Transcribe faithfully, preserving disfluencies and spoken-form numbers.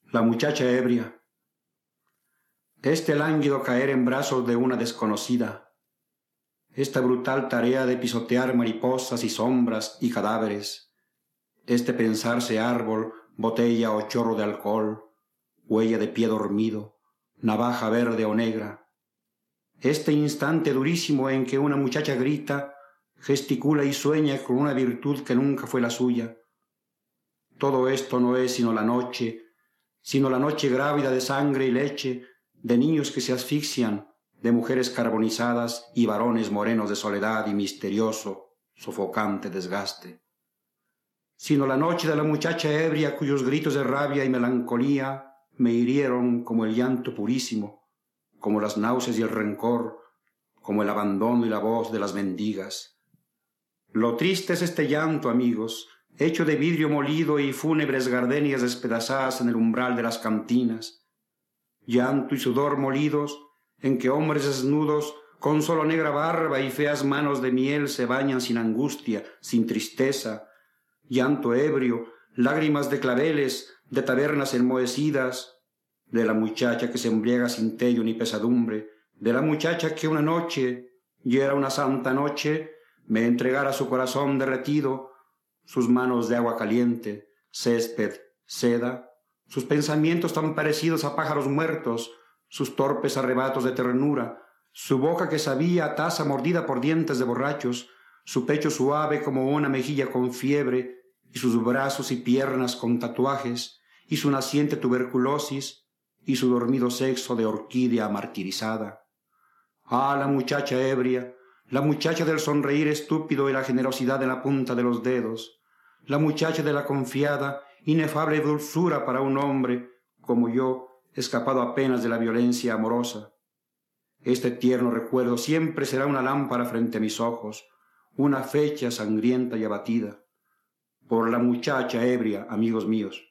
La muchacha ebria. Este lánguido caer en brazos de una desconocida, esta brutal tarea de pisotear mariposas y sombras y cadáveres, este pensarse árbol, botella o chorro de alcohol, huella de pie dormido, navaja verde o negra, este instante durísimo en que una muchacha grita, gesticula y sueña con una virtud que nunca fue la suya. Todo esto no es sino la noche, sino la noche grávida de sangre y leche, de niños que se asfixian, de mujeres carbonizadas y varones morenos de soledad y misterioso, sofocante desgaste. Sino la noche de la muchacha ebria cuyos gritos de rabia y melancolía me hirieron como el llanto purísimo, como las náuseas y el rencor, como el abandono y la voz de las mendigas. Lo triste es este llanto, amigos, hecho de vidrio molido y fúnebres gardenias despedazadas en el umbral de las cantinas. Llanto y sudor molidos, en que hombres desnudos, con solo negra barba y feas manos de miel se bañan sin angustia, sin tristeza. Llanto ebrio, lágrimas de claveles, de tabernas enmohecidas, de la muchacha que se embriaga sin tello ni pesadumbre, de la muchacha que una noche, y era una santa noche, me entregara su corazón derretido, sus manos de agua caliente, césped, seda, sus pensamientos tan parecidos a pájaros muertos, sus torpes arrebatos de ternura, su boca que sabía a taza mordida por dientes de borrachos, su pecho suave como una mejilla con fiebre, y sus brazos y piernas con tatuajes, y su naciente tuberculosis, y su dormido sexo de orquídea martirizada. Ah, la muchacha ebria, la muchacha del sonreír estúpido y la generosidad en la punta de los dedos, la muchacha de la confiada, inefable dulzura para un hombre, como yo, escapado apenas de la violencia amorosa. Este tierno recuerdo siempre será una lámpara frente a mis ojos, una fecha sangrienta y abatida. Por la muchacha ebria, amigos míos.